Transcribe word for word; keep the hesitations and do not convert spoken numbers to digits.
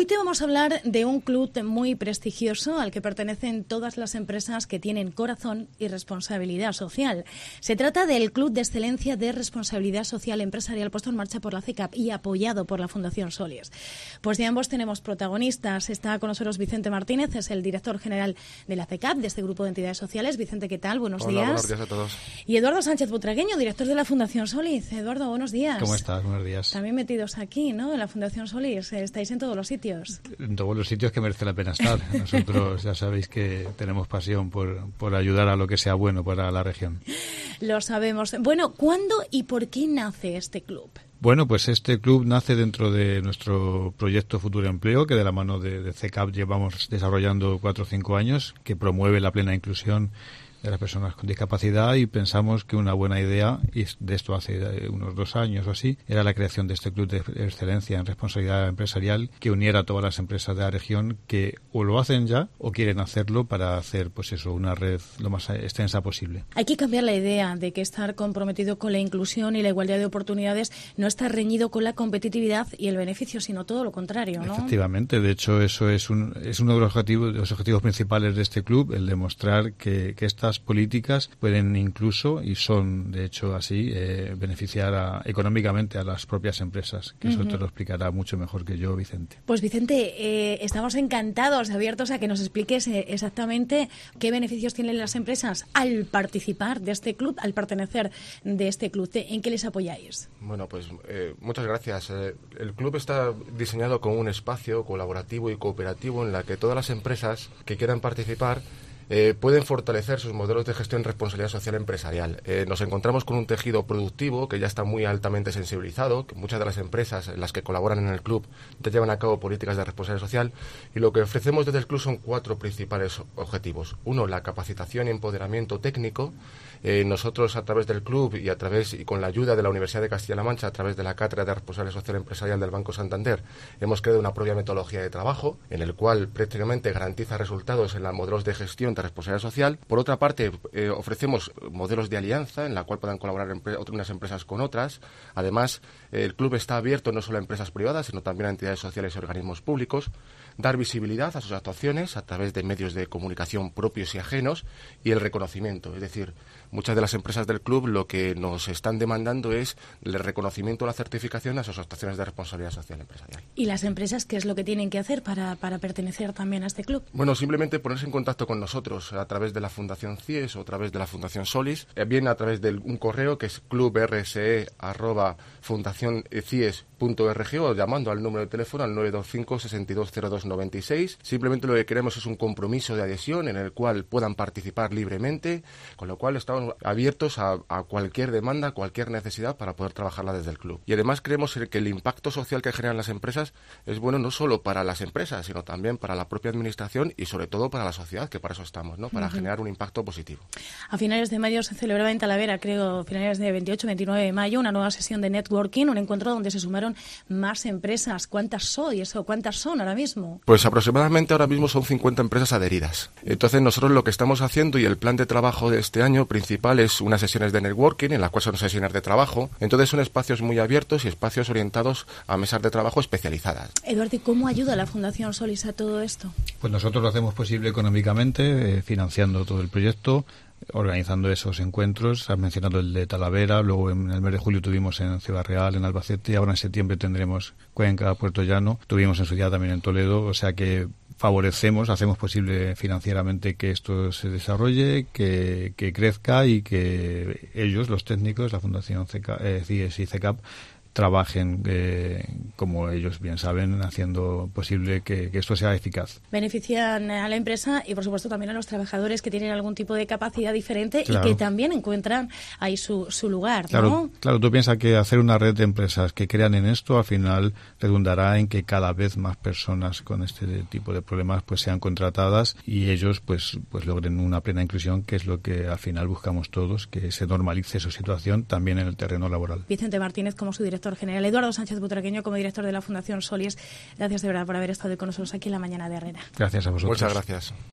Hoy te vamos a hablar de un club muy prestigioso al que pertenecen todas las empresas que tienen corazón y responsabilidad social. Se trata del Club de Excelencia de Responsabilidad Social Empresarial puesto en marcha por la C E C A P y apoyado por la Fundación Solis. Pues de ambos tenemos protagonistas. Está con nosotros Vicente Martínez, es el director general de la C E C A P, de este grupo de entidades sociales. Vicente, ¿qué tal? Buenos Hola, días. Buenos días a todos. Y Eduardo Sánchez Butragueño, director de la Fundación Solis. Eduardo, buenos días. ¿Cómo estás? Buenos días. También metidos aquí, ¿no? En la Fundación Solis. Estáis en todos los sitios. En todos los sitios que merece la pena estar. Nosotros ya sabéis que tenemos pasión por, por ayudar a lo que sea bueno para la región. Lo sabemos. Bueno, ¿cuándo y por qué nace este club? Bueno, pues este club nace dentro de nuestro proyecto Futuro Empleo, que de la mano de, de C E C A P llevamos desarrollando cuatro o cinco años, que promueve la plena inclusión de las personas con discapacidad, y pensamos que una buena idea, y de esto hace unos dos años o así, era la creación de este club de excelencia en responsabilidad empresarial que uniera a todas las empresas de la región que o lo hacen ya o quieren hacerlo para hacer, pues eso, una red lo más extensa posible. Hay que cambiar la idea de que estar comprometido con la inclusión y la igualdad de oportunidades no está reñido con la competitividad y el beneficio, sino todo lo contrario, ¿no? Efectivamente, de hecho eso es un es uno de los objetivos, de los objetivos principales de este club, el demostrar que, que estas políticas pueden incluso, y son de hecho así, eh, beneficiar a, económicamente a las propias empresas, que uh-huh. eso te lo explicará mucho mejor que yo, Vicente. Pues Vicente, eh, estamos encantados, abiertos a que nos expliques eh, exactamente qué beneficios tienen las empresas al participar de este club, al pertenecer de este club. ¿En qué les apoyáis? Bueno, pues eh, muchas gracias. Eh, el club está diseñado como un espacio colaborativo y cooperativo en la que todas las empresas que quieran participar Eh, pueden fortalecer sus modelos de gestión y responsabilidad social empresarial. Eh, nos encontramos con un tejido productivo que ya está muy altamente sensibilizado, que muchas de las empresas en las que colaboran en el club ya llevan a cabo políticas de responsabilidad social, y lo que ofrecemos desde el club son cuatro principales objetivos. Uno, la capacitación y empoderamiento técnico. Eh, nosotros a través del club y a través y con la ayuda de la Universidad de Castilla-La Mancha, a través de la Cátedra de Responsabilidad Social Empresarial del Banco Santander, hemos creado una propia metodología de trabajo en el cual prácticamente garantiza resultados en los modelos de gestión de responsabilidad social. Por otra parte, eh, ofrecemos modelos de alianza en la cual puedan colaborar empre- unas empresas con otras. Además, eh, el club está abierto no solo a empresas privadas, sino también a entidades sociales y organismos públicos. Dar visibilidad a sus actuaciones a través de medios de comunicación propios y ajenos, y el reconocimiento. Es decir, muchas de las empresas del club lo que nos están demandando es el reconocimiento o la certificación a sus actuaciones de responsabilidad social empresarial. ¿Y las empresas qué es lo que tienen que hacer para, para pertenecer también a este club? Bueno, simplemente ponerse en contacto con nosotros a través de la Fundación CIES o a través de la Fundación Solis, eh, bien a través de un correo que es clubrse arroba fundación cies punto org, o llamando al número de teléfono al nueve dos cinco, seis dos cero dos nueve seis. Simplemente lo que queremos es un compromiso de adhesión en el cual puedan participar libremente, con lo cual estamos abiertos a, a cualquier demanda, cualquier necesidad para poder trabajarla desde el club. Y además creemos que el impacto social que generan las empresas es bueno no solo para las empresas, sino también para la propia administración y sobre todo para la sociedad, que para eso estamos, ¿no? Para uh-huh. generar un impacto positivo. A finales de mayo se celebraba en Talavera, creo, finales de veintiocho veintinueve de mayo, una nueva sesión de networking, un encuentro donde se sumaron más empresas. ¿Cuántas sois o cuántas son ahora mismo? Pues aproximadamente ahora mismo son cincuenta empresas adheridas. Entonces nosotros lo que estamos haciendo, y el plan de trabajo de este año principal, es unas sesiones de networking, en las cuales son sesiones de trabajo. Entonces son espacios muy abiertos y espacios orientados a mesas de trabajo especializadas. Eduardo, ¿y cómo ayuda la Fundación Solis a todo esto? Pues nosotros lo hacemos posible económicamente, eh, financiando todo el proyecto, organizando esos encuentros. Has mencionado el de Talavera, luego en el mes de julio tuvimos en Ciudad Real, en Albacete, ahora en septiembre tendremos Cuenca, Puerto Llano, tuvimos en su día también en Toledo, o sea que favorecemos, hacemos posible financieramente que esto se desarrolle, que, que crezca, y que ellos, los técnicos, la Fundación C E C A, eh, CIES y C E C A P, trabajen, eh, como ellos bien saben, haciendo posible que, que esto sea eficaz. Benefician a la empresa y, por supuesto, también a los trabajadores que tienen algún tipo de capacidad diferente, claro, y que también encuentran ahí su, su lugar, ¿no? Claro, claro, tú piensas que hacer una red de empresas que crean en esto, al final redundará en que cada vez más personas con este tipo de problemas pues sean contratadas y ellos pues pues logren una plena inclusión, que es lo que al final buscamos todos, que se normalice su situación también en el terreno laboral. Vicente Martínez como su director general, Eduardo Sánchez Butragueño como director de la Fundación Solis, gracias de verdad por haber estado con nosotros aquí en la mañana de Herrera. Gracias a vosotros. Muchas gracias.